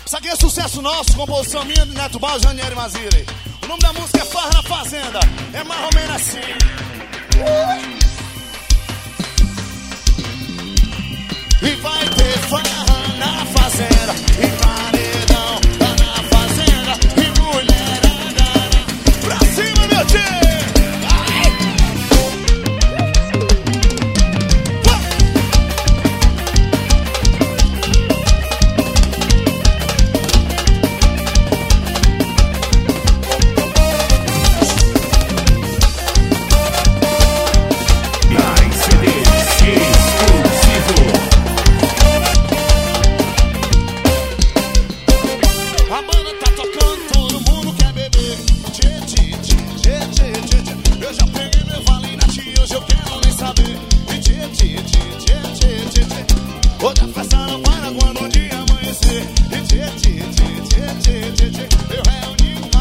Isso aqui é sucesso nosso, composição minha de Neto Bal, Janiel e Mazire. O nome da música é Farra na Fazenda. É mais ou menos assim. E vai ter farra na fazenda, e paredão lá na fazenda, e mulherada pra cima, meu tio. Hoje a festa não para quando o dia amanhecer. Eu reuni